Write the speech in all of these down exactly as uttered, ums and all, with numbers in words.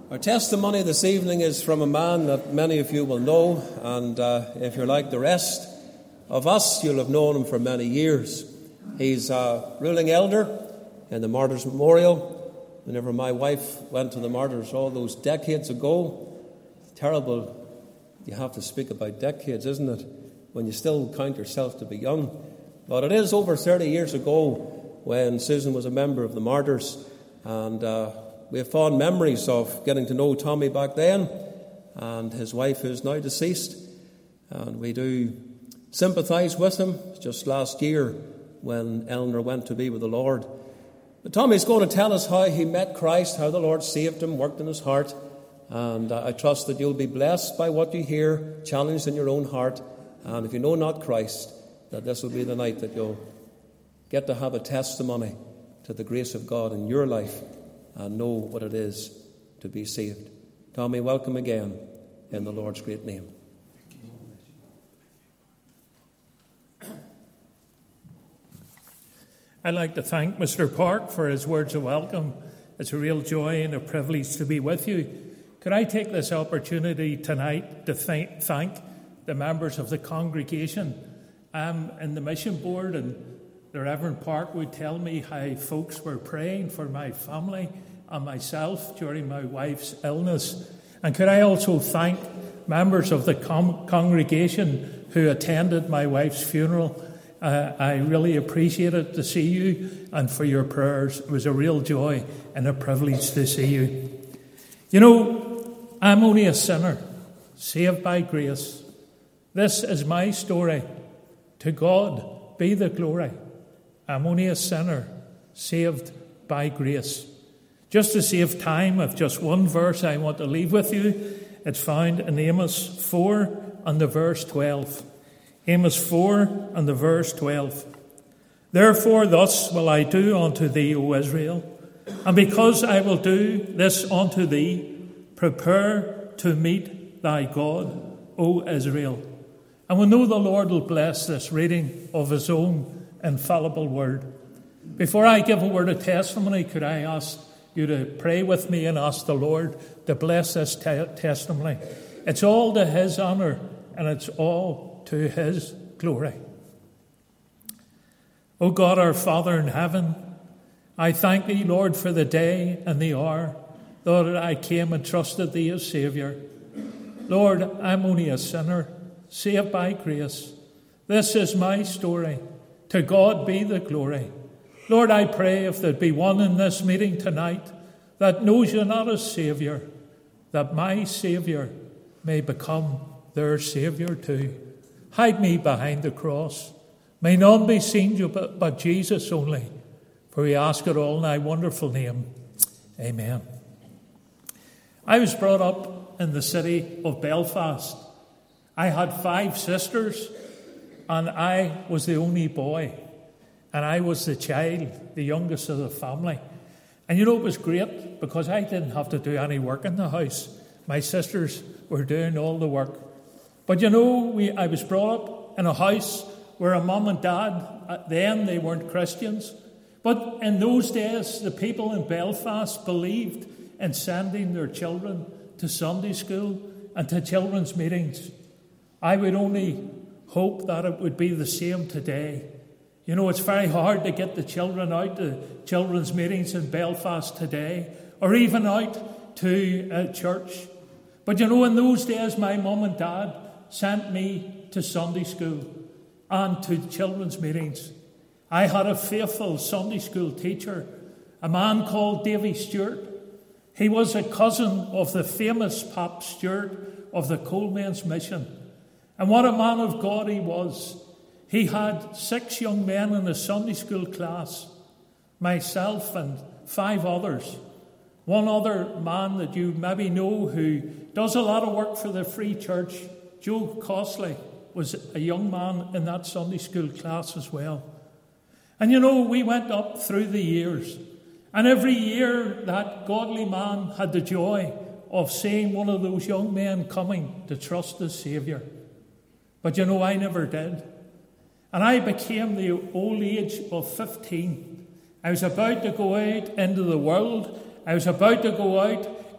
Our testimony this evening is from a man that many of you will know, and uh, if you're like the rest of us, you'll have known him for many years. He's a ruling elder in the Martyrs' Memorial. Whenever my wife went to the Martyrs all those decades ago, terrible, you have to speak about decades, isn't it, when you still count yourself to be young. But it is over thirty years ago when Susan was a member of the Martyrs, and uh, we have fond memories of getting to know Tommy back then and his wife, who is now deceased. And we do sympathise with him. Just last year when Eleanor went to be with the Lord. But Tommy's going to tell us how he met Christ, how the Lord saved him, worked in his heart. And uh, I trust that you'll be blessed by what you hear, challenged in your own heart. And if you know not Christ, that this will be the night that you'll get to have a testimony to the grace of God in your life and know what it is to be saved. Tommy, welcome again in the Lord's great name. I'd like to thank Mister Park for his words of welcome. It's a real joy and a privilege to be with you. Could I take this opportunity tonight to thank, thank the members of the congregation? I'm in the mission board, and the Reverend Park would tell me how folks were praying for my family and myself during my wife's illness. And could I also thank members of the com- congregation who attended my wife's funeral? Uh, I really appreciated to see you and for your prayers. It was a real joy and a privilege to see you. You know, I'm only a sinner, saved by grace. This is my story. To God be the glory. I'm only a sinner, saved by grace. Just to save time, I've just one verse I want to leave with you. It's found in Amos four and the verse twelve. Amos four and the verse twelve. Therefore thus will I do unto thee, O Israel, and because I will do this unto thee, prepare to meet thy God, O Israel. And we know the Lord will bless this reading of his own infallible word. Before I give a word of testimony, could I ask you to pray with me and ask the Lord to bless this te- testimony. It's all to his honour and it's all to his glory. O God, our Father in heaven, I thank thee, Lord, for the day and the hour, Lord, that I came and trusted thee as Saviour. Lord, I'm only a sinner, saved by grace. This is my story. To God be the glory. Lord, I pray if there be one in this meeting tonight that knows you not as Saviour, that my Saviour may become their Saviour too. Hide me behind the cross. May none be seen you but, but Jesus only. For we ask it all in thy wonderful name. Amen. I was brought up in the city of Belfast. I had five sisters, and I was the only boy. And I was the child, the youngest of the family. And you know, it was great because I didn't have to do any work in the house. My sisters were doing all the work. But you know, we, I was brought up in a house where a mum and dad, then they weren't Christians. But in those days, the people in Belfast believed in sending their children to Sunday school and to children's meetings. I would only hope that it would be the same today. You know, it's very hard to get the children out to children's meetings in Belfast today, or even out to a church. But you know, in those days, my mum and dad sent me to Sunday school and to children's meetings. I had a faithful Sunday school teacher, a man called Davy Stewart. He was a cousin of the famous Pop Stewart of the Coalmen's Mission. And what a man of God he was. He had six young men in the Sunday school class, myself and five others. One other man that you maybe know who does a lot of work for the Free Church, Joe Costley, was a young man in that Sunday school class as well. And you know, we went up through the years, and every year that godly man had the joy of seeing one of those young men coming to trust his Saviour. But you know, I never did. And I became the old age of fifteen. I was about to go out into the world. I was about to go out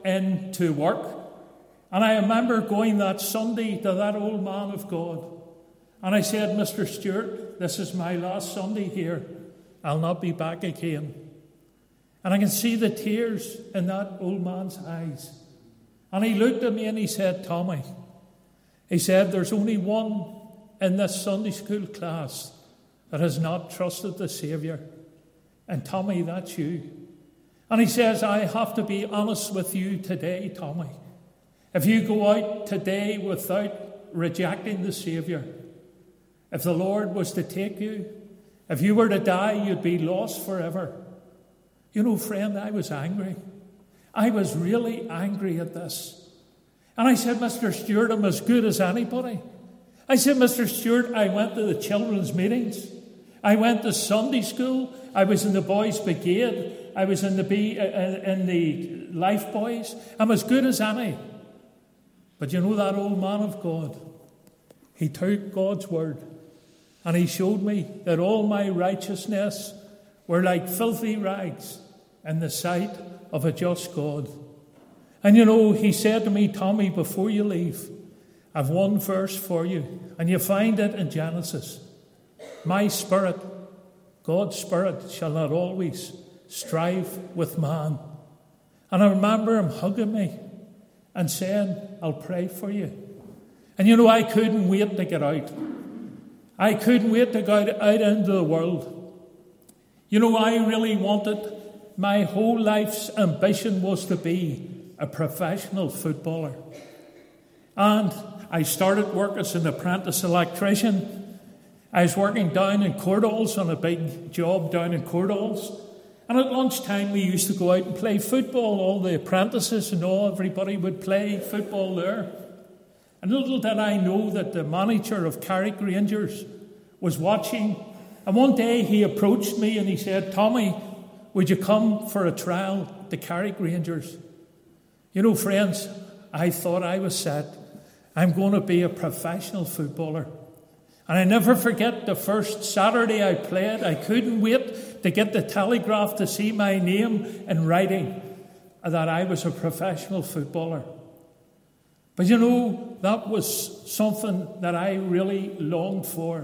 into work. And I remember going that Sunday to that old man of God. And I said, Mister Stewart, this is my last Sunday here. I'll not be back again. And I can see the tears in that old man's eyes. And he looked at me and he said, Tommy, he said, there's only one in this Sunday school class that has not trusted the Saviour. And Tommy, that's you. And he says, I have to be honest with you today, Tommy. If you go out today without rejecting the Saviour, if the Lord was to take you, if you were to die, you'd be lost forever. You know, friend, I was angry. I was really angry at this. And I said, Mister Stewart, I'm as good as anybody. I said, Mister Stewart, I went to the children's meetings. I went to Sunday school. I was in the boys' brigade. I was in the B, uh, in the Life Boys. I'm as good as any. But you know that old man of God, he took God's word and he showed me that all my righteousness were like filthy rags in the sight of a just God. And you know, he said to me, Tommy, before you leave, I've one verse for you, and you find it in Genesis. My spirit, God's spirit, shall not always strive with man. And I remember him hugging me and saying, I'll pray for you. And you know, I couldn't wait to get out. I couldn't wait to go out, out into the world. You know, I really wanted, my whole life's ambition was to be a professional footballer. And I started work as an apprentice electrician. I was working down in Courdalls on a big job down in Courdalls. And at lunchtime, we used to go out and play football. All the apprentices and all, everybody would play football there. And little did I know that the manager of Carrick Rangers was watching. And one day he approached me and he said, Tommy, would you come for a trial to Carrick Rangers? You know, friends, I thought I was set. I'm going to be a professional footballer. And I never forget the first Saturday I played. I couldn't wait to get the Telegraph to see my name in writing that I was a professional footballer. But you know, that was something that I really longed for.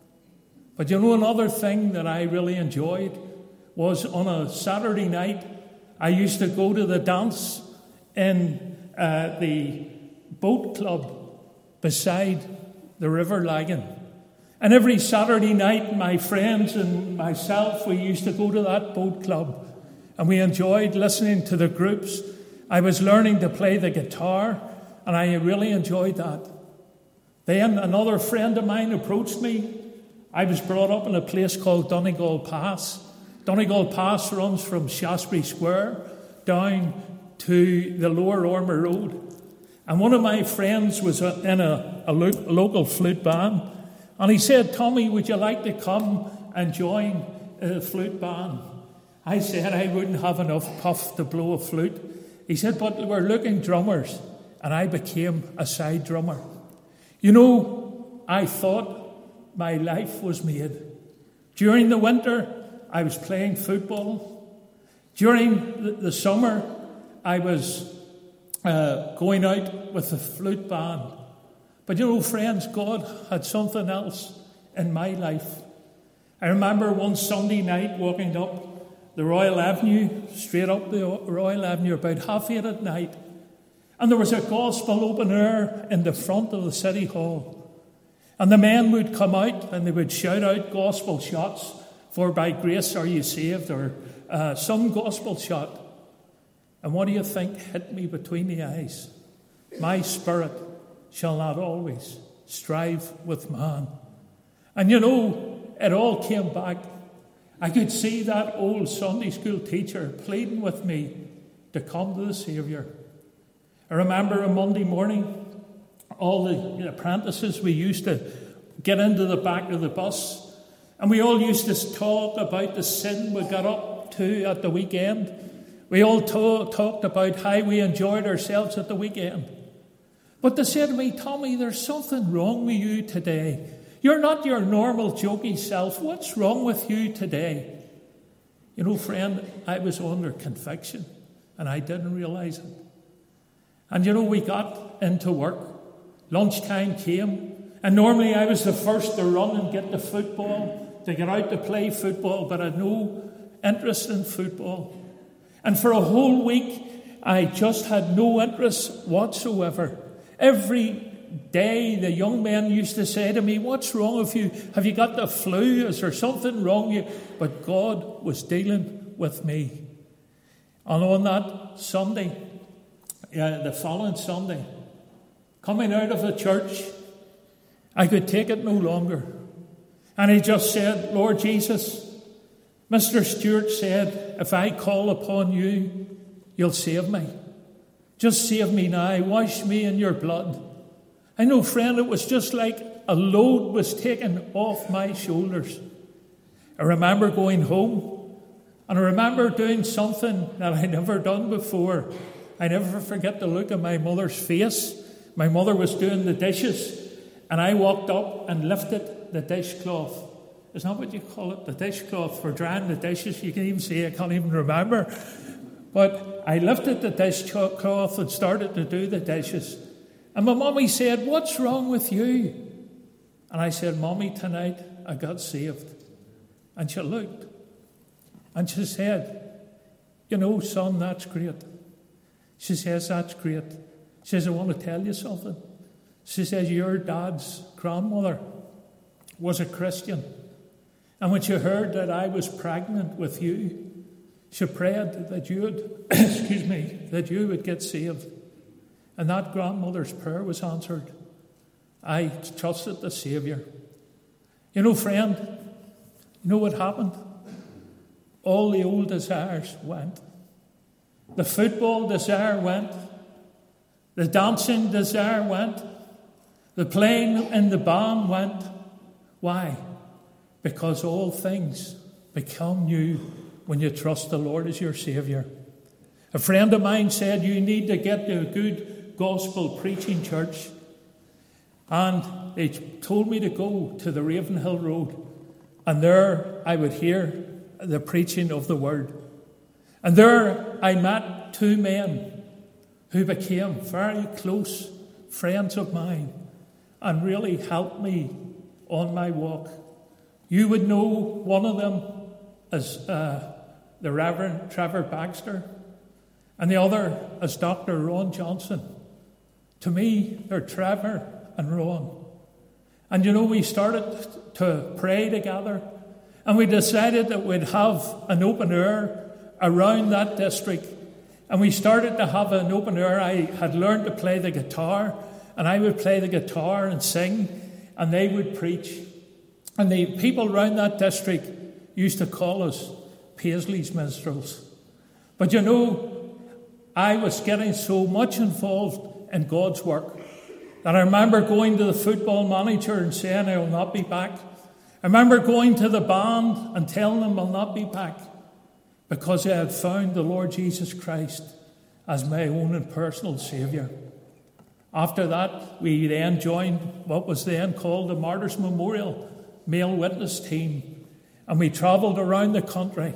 But you know, another thing that I really enjoyed was on a Saturday night, I used to go to the dance in uh, the boat club beside the River Lagan. And every Saturday night, my friends and myself, we used to go to that boat club. And we enjoyed listening to the groups. I was learning to play the guitar, and I really enjoyed that. Then another friend of mine approached me. I was brought up in a place called Donegal Pass. Donegal Pass runs from Shaftesbury Square down to the Lower Ormer Road. And one of my friends was in a, a, lo- a local flute band. And he said, Tommy, would you like to come and join a flute band? I said I wouldn't have enough puff to blow a flute. He said, but we're looking drummers. And I became a side drummer. You know, I thought my life was made. During the winter, I was playing football. During the, the summer, I was uh, going out with the flute band. But you know, friends, God had something else in my life. I remember one Sunday night walking up the Royal Avenue, straight up the Royal Avenue, about half eight at night. And there was a gospel open air in the front of the City Hall. And the men would come out and they would shout out gospel shots, for by grace are you saved, or uh, some gospel shot. And what do you think hit me between the eyes? My spirit shall not always strive with man. And you know, it all came back. I could see that old Sunday school teacher pleading with me to come to the Saviour. I remember a Monday morning, all the apprentices, we used to get into the back of the bus, and we all used to talk about the sin we got up to at the weekend. We all to- talked about how we enjoyed ourselves at the weekend. But they said to me, Tommy, there's something wrong with you today. You're not your normal jokey self. What's wrong with you today? You know, friend, I was under conviction, and I didn't realise it. And you know, we got into work. Lunchtime came. And normally I was the first to run and get the football, to get out to play football, but I had no interest in football. And for a whole week, I just had no interest whatsoever. Every day, the young men used to say to me, "What's wrong with you? Have you got the flu? Is there something wrong with you?" But God was dealing with me. And on that Sunday, uh, the following Sunday, coming out of the church, I could take it no longer. And he just said, "Lord Jesus, Mister Stewart said, if I call upon you, you'll save me. Just save me now. Wash me in your blood." I know, friend, it was just like a load was taken off my shoulders. I remember going home, and I remember doing something that I never done before. I never forget the look of my mother's face. My mother was doing the dishes, and I walked up and lifted the dishcloth. Isn't that what you call it? The dishcloth for drying the dishes. You can even see, I can't even remember. But I lifted the dishcloth and started to do the dishes. And my mommy said, "What's wrong with you?" And I said, "Mommy, tonight I got saved." And she looked. And she said, "You know, son, that's great." She says, "That's great." She says, "I want to tell you something." She says, "Your dad's grandmother was a Christian. And when she heard that I was pregnant with you, she prayed that you would, excuse me, that you would get saved. And that grandmother's prayer was answered. I trusted the Saviour." You know, friend, you know what happened? All the old desires went. The football desire went. The dancing desire went. The playing in the band went. Why? Because all things become new when you trust the Lord as your Saviour. A friend of mine said, "You need to get to a good gospel preaching church." And they told me to go to the Ravenhill Road. And there I would hear the preaching of the word. And there I met two men who became very close friends of mine and really helped me on my walk. You would know one of them as uh, the Reverend Trevor Baxter, and the other as Doctor Ron Johnson. To me, they're Trevor and Ron. And you know, we started to pray together, and we decided that we'd have an open air around that district. And we started to have an open air. I had learned to play the guitar, and I would play the guitar and sing, and they would preach. And the people around that district used to call us Paisley's Minstrels. But you know, I was getting so much involved in God's work that I remember going to the football manager and saying I will not be back. I remember going to the band and telling them I'll not be back because I had found the Lord Jesus Christ as my own and personal Saviour. After that, we then joined what was then called the Martyrs Memorial Male Witness Team, and we travelled around the country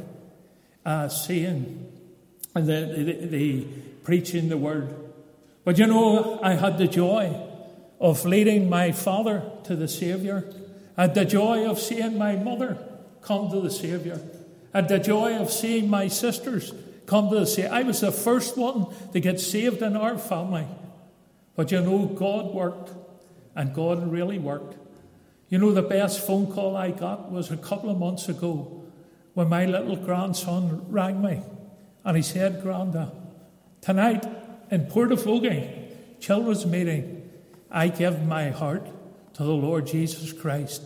uh, seeing the, the, the preaching the word. But you know, I had the joy of leading my father to the Saviour. I had the joy of seeing my mother come to the Saviour. I had the joy of seeing my sisters come to the Saviour. I was the first one to get saved in our family. But you know, God worked, and God really worked. You know, the best phone call I got was a couple of months ago when my little grandson rang me. And he said, "Granda, tonight in Portafogie children's meeting, I give my heart to the Lord Jesus Christ."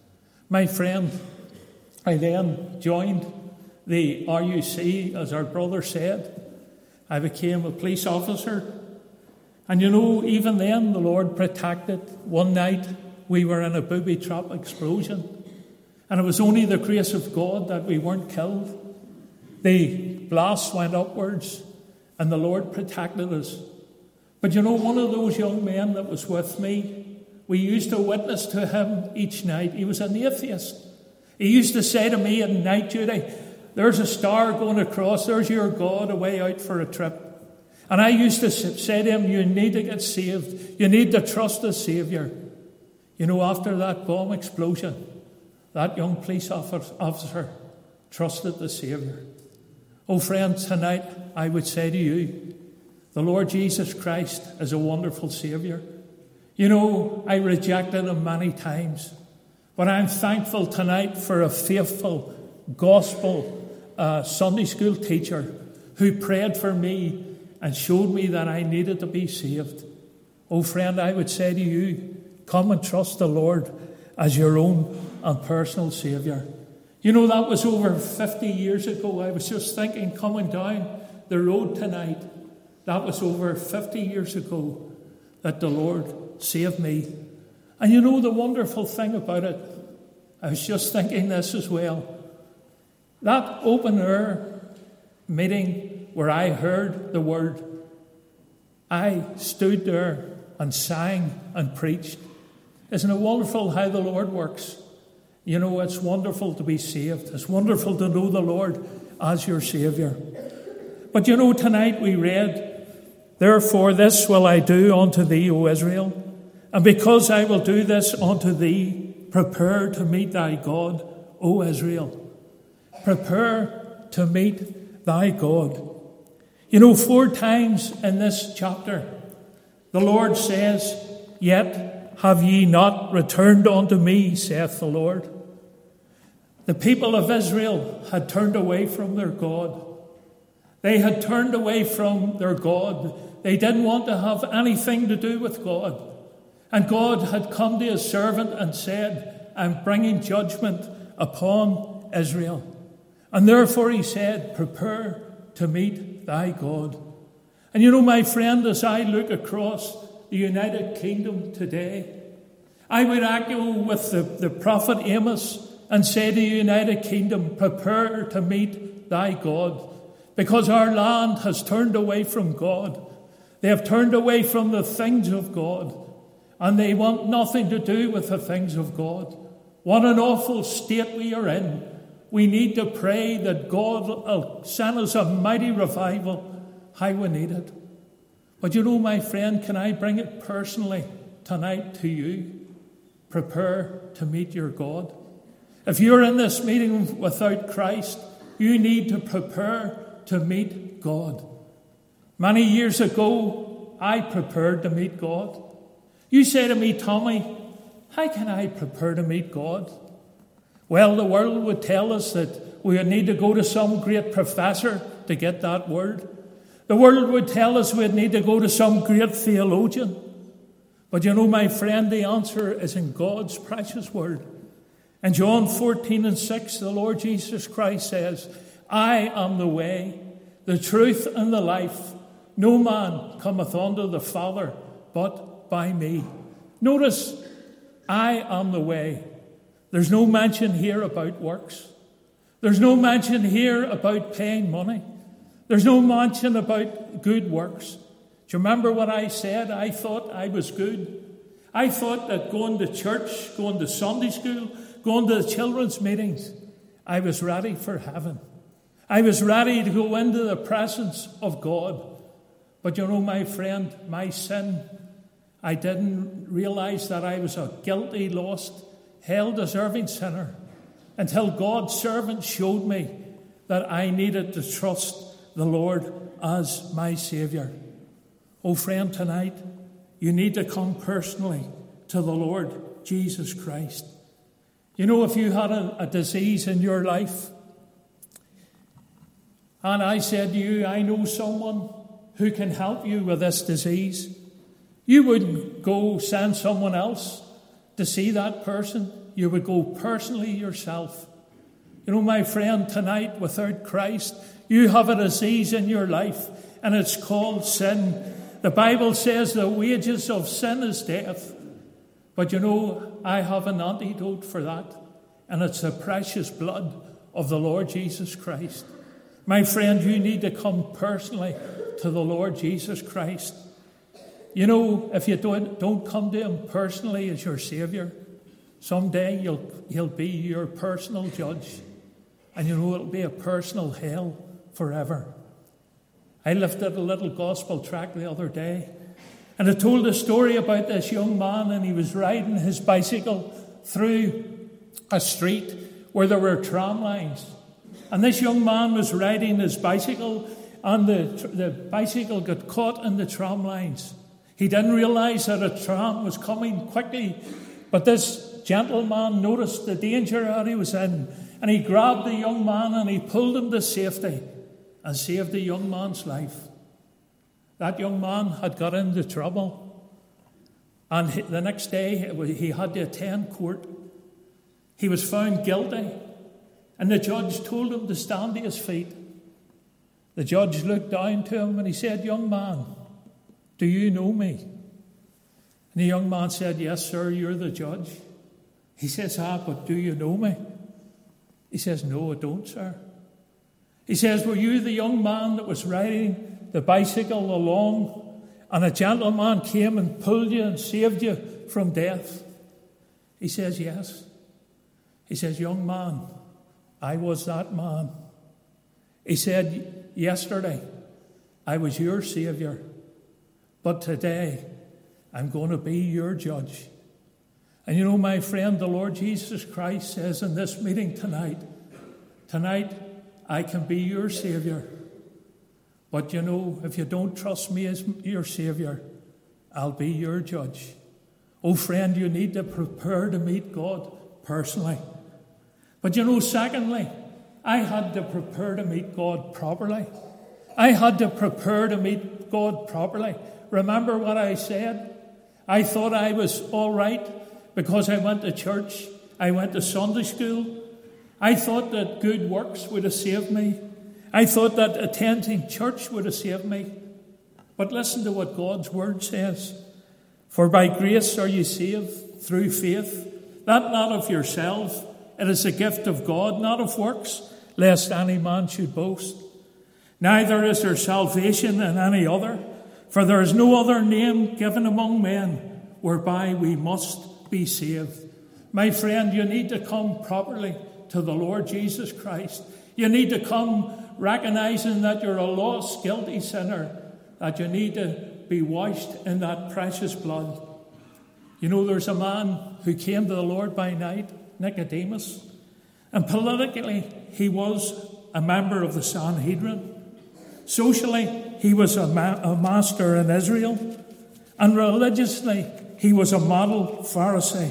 My friend, I then joined the R U C, as our brother said. I became a police officer. And you know, even then the Lord protected. One night we were in a booby trap explosion, and it was only the grace of God that we weren't killed. The blast went upwards, and the Lord protected us. But you know, one of those young men that was with me, we used to witness to him each night. He was an atheist. He used to say to me in night duty, "There's a star going across, there's your God away out for a trip." And I used to say to him, you need to get saved. You need to trust the Saviour. You know, after that bomb explosion, that young police officer trusted the Saviour. Oh, friend, tonight I would say to you, the Lord Jesus Christ is a wonderful Saviour. You know, I rejected him many times, but I'm thankful tonight for a faithful gospel uh, Sunday school teacher who prayed for me and showed me that I needed to be saved. Oh, friend, I would say to you, come and trust the Lord as your own and personal Saviour. You know, that was over fifty years ago. I was just thinking, coming down the road tonight, that was over fifty years ago that the Lord saved me. And you know the wonderful thing about it, I was just thinking this as well. That open air meeting where I heard the word, I stood there and sang and preached. Isn't it wonderful how the Lord works? You know, it's wonderful to be saved. It's wonderful to know the Lord as your Saviour. But you know, tonight we read, therefore this will I do unto thee, O Israel, and because I will do this unto thee, prepare to meet thy God, O Israel. Prepare to meet thy God. You know, four times in this chapter, the Lord says, yet have ye not returned unto me, saith the Lord. The people of Israel had turned away from their God. They had turned away from their God. They didn't want to have anything to do with God. And God had come to his servant and said, I'm bringing judgment upon Israel. And therefore he said, prepare to meet thy God. And you know, my friend, as I look across the United Kingdom today, I would echo with the, the prophet Amos and say to the United Kingdom, prepare to meet thy God. Because our land has turned away from God. They have turned away from the things of God. And they want nothing to do with the things of God. What an awful state we are in. We need to pray that God will send us a mighty revival. How we need it. But you know, my friend, can I bring it personally tonight to you? Prepare to meet your God. If you're in this meeting without Christ, you need to prepare to meet God. Many years ago, I prepared to meet God. You say to me, Tommy, how can I prepare to meet God? Well, the world would tell us that we would need to go to some great professor to get that word. The world would tell us we'd need to go to some great theologian. But you know, my friend, the answer is in God's precious word. In John fourteen and six, the Lord Jesus Christ says, I am the way, the truth, and the life. No man cometh unto the Father but by me. Notice, I am the way. There's no mention here about works. There's no mention here about paying money. There's no mention about good works. Do you remember what I said? I thought I was good. I thought that going to church, going to Sunday school, going to the children's meetings, I was ready for heaven. I was ready to go into the presence of God. But you know, my friend, my sin, I didn't realize that I was a guilty, lost, hell-deserving sinner until God's servant showed me that I needed to trust the Lord as my Saviour. Oh, friend, tonight, you need to come personally to the Lord Jesus Christ. You know, if you had a, a disease in your life, and I said to you, I know someone who can help you with this disease, you wouldn't go send someone else to see that person. You would go personally yourself. You know, my friend, tonight, without Christ, you have a disease in your life, and it's called sin. The Bible says the wages of sin is death. But you know, I have an antidote for that, and it's the precious blood of the Lord Jesus Christ. My friend, you need to come personally to the Lord Jesus Christ. You know, if you don't, don't come to him personally as your Saviour, someday you'll, he'll be your personal judge. And you know, it'll be a personal hell forever. I lifted a little gospel tract the other day, and it told a story about this young man, and he was riding his bicycle through a street where there were tram lines. And this young man was riding his bicycle, and the, the bicycle got caught in the tram lines. He didn't realise that a tram was coming quickly, but this gentleman noticed the danger that he was in, and he grabbed the young man and he pulled him to safety and saved the young man's life. That young man had got into trouble, and the next day he had to attend court. He was found guilty, and the judge told him to stand to his feet. The judge looked down to him and he said, "Young man, do you know me?" And the young man said, "Yes, sir, you're the judge." He says, "Ah, but do you know me?" He says, "No, I don't, sir." He says, "Were you the young man that was riding the bicycle along, and a gentleman came and pulled you and saved you from death?" He says, "Yes." He says, "Young man, I was that man." He said, "Yesterday, I was your saviour, but today, I'm going to be your judge." And you know, my friend, the Lord Jesus Christ says in this meeting tonight, tonight, I can be your saviour. But you know, if you don't trust me as your saviour, I'll be your judge. Oh, friend, you need to prepare to meet God personally. But you know, secondly, I had to prepare to meet God properly. I had to prepare to meet God properly. Remember what I said? I thought I was all right because I went to church. I went to Sunday school. I thought that good works would have saved me. I thought that attending church would have saved me. But listen to what God's word says. "For by grace are you saved through faith, that not of yourself. It is a gift of God, not of works, lest any man should boast. Neither is there salvation in any other, for there is no other name given among men whereby we must be saved." My friend, you need to come properly to the Lord Jesus Christ. You need to come recognizing that you're a lost, guilty sinner, that you need to be washed in that precious blood. You know, there's a man who came to the Lord by night, Nicodemus, and politically he was a member of the Sanhedrin. Socially, he was a, ma- a master in Israel, and religiously, he was a model Pharisee.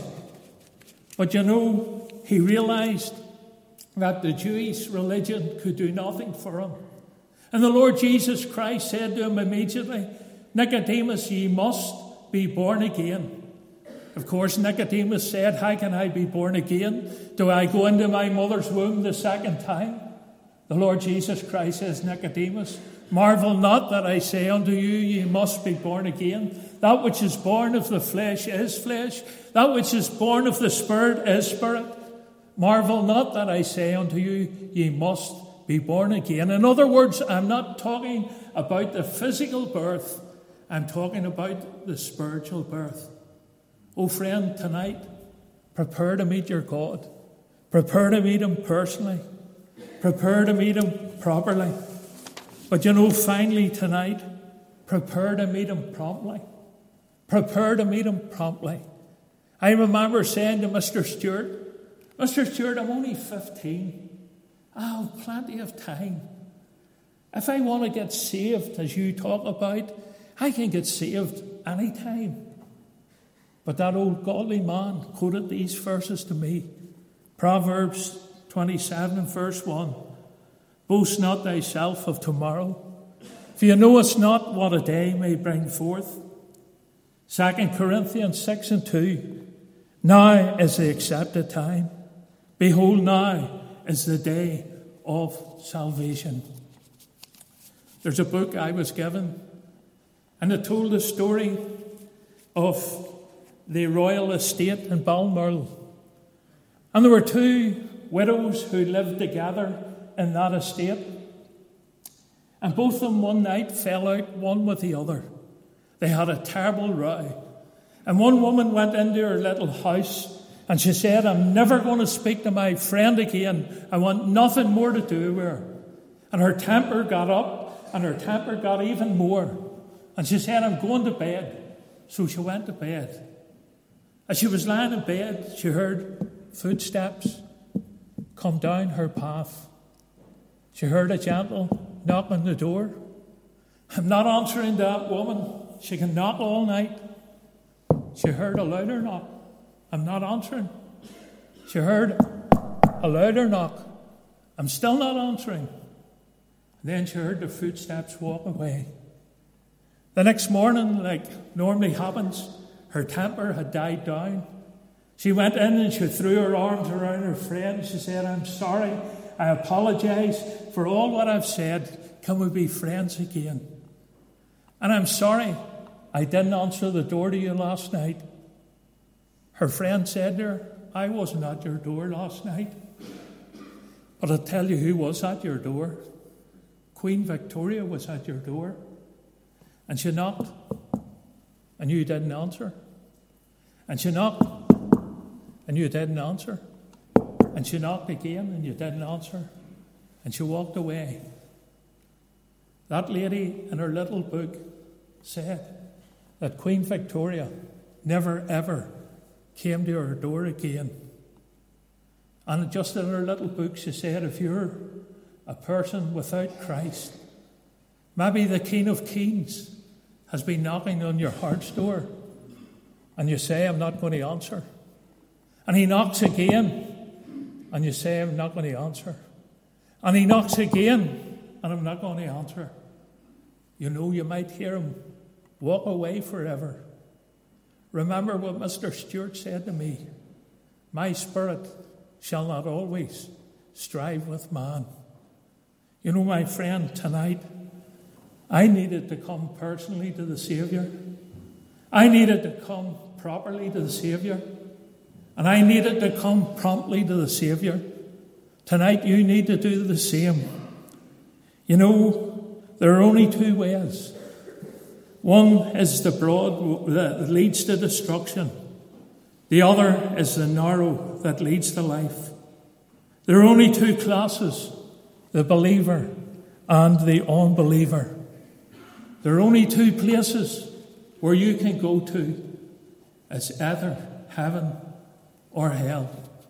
But you know, he realized that the Jewish religion could do nothing for him. And the Lord Jesus Christ said to him immediately, "Nicodemus, ye must be born again." Of course, Nicodemus said, "How can I be born again? Do I go into my mother's womb the second time?" The Lord Jesus Christ says, "Nicodemus, marvel not that I say unto you, ye must be born again. That which is born of the flesh is flesh. That which is born of the Spirit is spirit. Marvel not that I say unto you, ye must be born again." In other words, I'm not talking about the physical birth. I'm talking about the spiritual birth. Oh, friend, tonight, prepare to meet your God. Prepare to meet him personally. Prepare to meet him properly. But you know, finally tonight, prepare to meet him promptly. Prepare to meet him promptly. I remember saying to Mister Stewart, "Mister Stewart, I'm only fifteen. I have plenty of time. If I want to get saved, as you talk about, I can get saved any time." But that old godly man quoted these verses to me. Proverbs twenty-seven and verse one. "Boast not thyself of tomorrow, for you knowest not what a day may bring forth." Second Corinthians six and two. "Now is the accepted time. Behold, now is the day of salvation." There's a book I was given, and it told the story of the royal estate in Balmoral. And there were two widows who lived together in that estate. And both of them one night fell out one with the other. They had a terrible row. And one woman went into her little house and she said, "I'm never going to speak to my friend again. I want nothing more to do with her." And her temper got up and her temper got even more. And she said, I'm going to bed. So she went to bed. As she was lying in bed, she heard footsteps come down her path. She heard a gentle knock on the door. I'm not answering that woman. She can knock all night. She heard a louder knock. I'm not answering. She heard a louder knock. I'm still not answering. Then she heard the footsteps walk away. The next morning, like normally happens, her temper had died down. She went in and she threw her arms around her friend. She said, I'm sorry. I apologise for all what I've said. Can we be friends again? And I'm sorry I didn't answer the door to you last night. Her friend said to her, I wasn't at your door last night. But I'll tell you who was at your door. Queen Victoria was at your door. And she knocked, and you didn't answer. And she knocked, and you didn't answer. And she knocked again, and you didn't answer. And she walked away. That lady in her little book said that Queen Victoria never ever came to her door again. And just in her little book she said, if you're a person without Christ, maybe the King of Kings has been knocking on your heart's door, and you say, I'm not going to answer. And he knocks again, and you say, I'm not going to answer. And he knocks again, and I'm not going to answer. You know, you might hear him walk away forever. Remember what Mister Stewart said to me, my spirit shall not always strive with man. You know, my friend, tonight, I needed to come personally to the Saviour. I needed to come properly to the Saviour. And I needed to come promptly to the Saviour. Tonight you need to do the same. You know, there are only two ways. One is the broad that leads to destruction. The other is the narrow that leads to life. There are only two classes, the believer and the unbeliever. There are only two places where you can go to. It's either heaven or hell.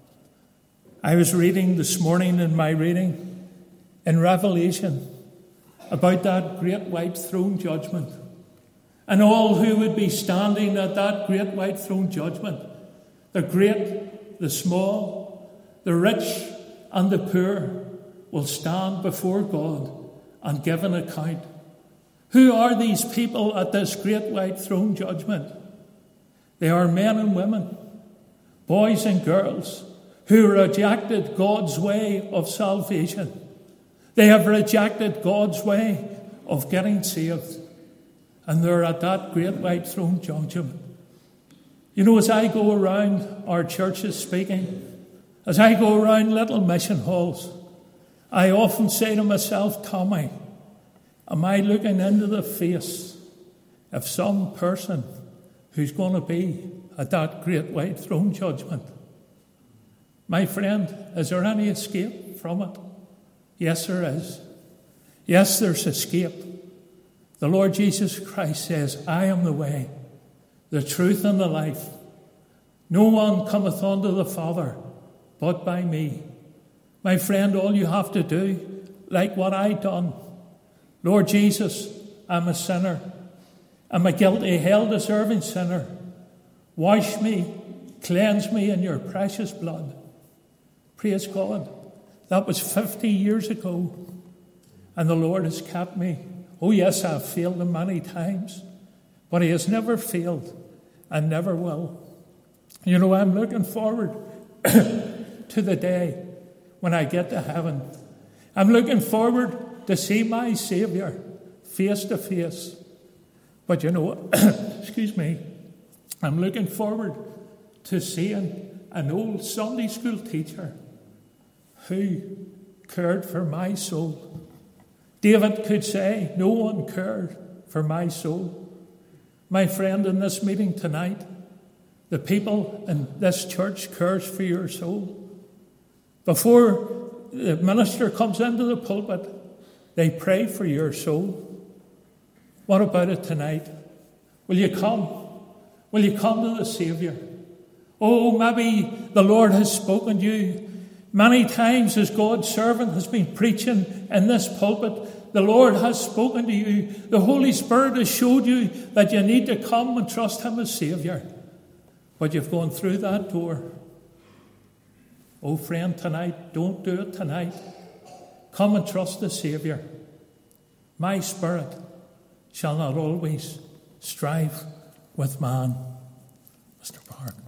I was reading this morning in my reading in Revelation about that great white throne judgment. And all who would be standing at that great white throne judgment, the great, the small, the rich and the poor, will stand before God and give an account. Who are these people at this great white throne judgment? They are men and women, boys and girls, who rejected God's way of salvation. They have rejected God's way of getting saved. And they're at that great white throne judgment. You know, as I go around our churches speaking, as I go around little mission halls, I often say to myself, Tommy, am I looking into the face of some person who's going to be at that great white throne judgment? My friend, is there any escape from it? Yes, there is. Yes, there's escape. The Lord Jesus Christ says, I am the way, the truth, and the life. No one cometh unto the Father but by me. My friend, all you have to do, like what I done, Lord Jesus, I'm a sinner. I'm a guilty, hell-deserving sinner. Wash me, cleanse me in your precious blood. Praise God. That was fifty years ago, and the Lord has kept me. Oh yes, I've failed him many times, but he has never failed and never will. You know, I'm looking forward to the day when I get to heaven. I'm looking forward to see my Saviour face to face. But you know, excuse me, I'm looking forward to seeing an old Sunday school teacher who cared for my soul. David could say, no one cared for my soul. My friend, in this meeting tonight, the people in this church cares for your soul. Before the minister comes into the pulpit, They pray for your soul. What about it tonight? Will you come? Will you come to the Saviour? Oh, maybe the Lord has spoken to you. Many times as God's servant has been preaching in this pulpit, the Lord has spoken to you. The Holy Spirit has showed you that you need to come and trust Him as Saviour. But you've gone through that door. Oh, friend, tonight, don't do it tonight. Come and trust the Saviour. My spirit shall not always strive with man. Mister Park.